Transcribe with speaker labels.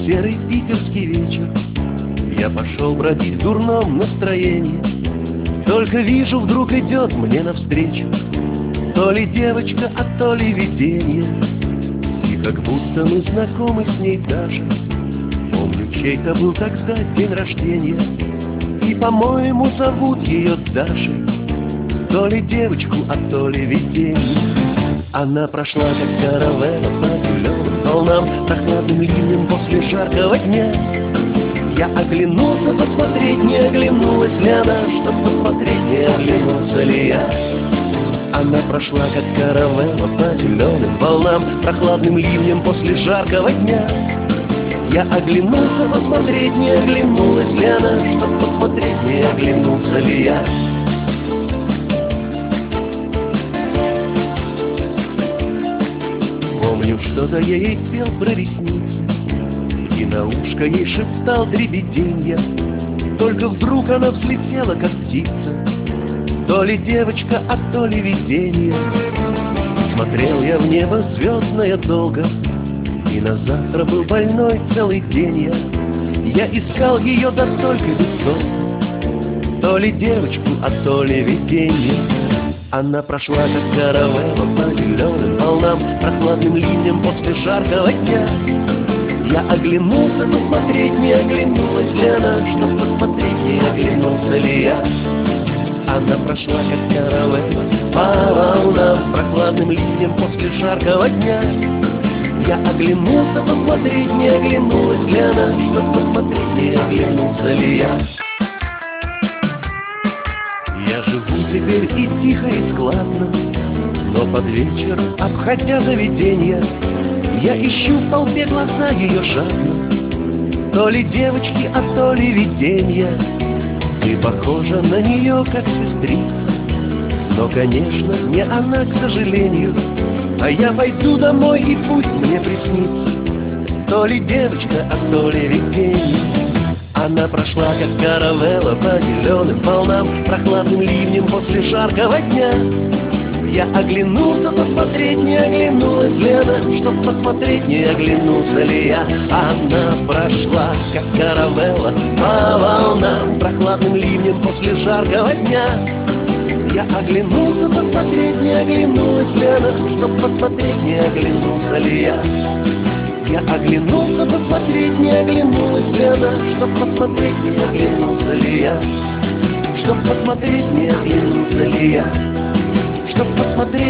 Speaker 1: серый питерский вечер. Я пошел бродить в дурном настроении. Только вижу, вдруг идет мне навстречу то ли девочка, а то ли видение. И как будто мы знакомы с ней даже. Помню, чей-то был тогда день рождения. И, по-моему, зовут ее Дашей. То ли девочку, а то ли видение. Она прошла, как каравелла по зеленым волнам, прохладным ливнем после жаркого дня. Я оглянулся посмотреть, не оглянулась ли она, чтоб посмотреть, не оглянулся ли я. Она прошла, как каравелла по зеленым волнам, прохладным ливнем после жаркого дня. Я оглянулся посмотреть, не оглянулась ли она, чтоб посмотреть, не оглянулся ли я. Помню, что-то я ей пел про ресницы, и на ушко ей шептал дребеденья. Только вдруг она взлетела, как птица, то ли девочка, а то ли видение. Смотрел я в небо звездное долго, и на завтра был больной целый день я искал ее, да только без толку, то ли девочку, а то ли видение. Она прошла, как каравелла по зеленым волнам, прохладным ливнем после жаркого дня. Я оглянулся посмотреть, не оглянулась ли она, чтоб посмотреть, не оглянулся ли я. Она прошла, как каравелла по волнам, прохладным ливнем после жаркого дня. Я оглянулся посмотреть, не оглянулась ли она, чтоб посмотреть, не оглянулся ли я. Я живу теперь и тихо, и складно, но под вечер, обходя заведенья, я ищу в толпе глаза ее жадно, то ли девочки, а то ли виденья. Ты похожа на нее, как сестрица, но, конечно, не она, к сожалению. А я пойду домой, и пусть мне приснится то ли девочка, а то ли видение. Она прошла, как каравелла по зеленым волнам, прохладным ливнем после жаркого дня. Я оглянулся посмотреть, не оглянулась ли она, чтоб посмотреть, не оглянулся ли я. Она прошла, как каравелла по волнам, прохладным ливнем после жаркого дня. Я оглянулся посмотреть, не оглянулась ли она, чтоб посмотреть, не оглянулся ли я. Я оглянулся посмотреть, не оглянулась ли она, чтоб посмотреть, не оглянулся ли я. Чтоб посмотреть, не оглянулся ли я. Чтоб посмотреть.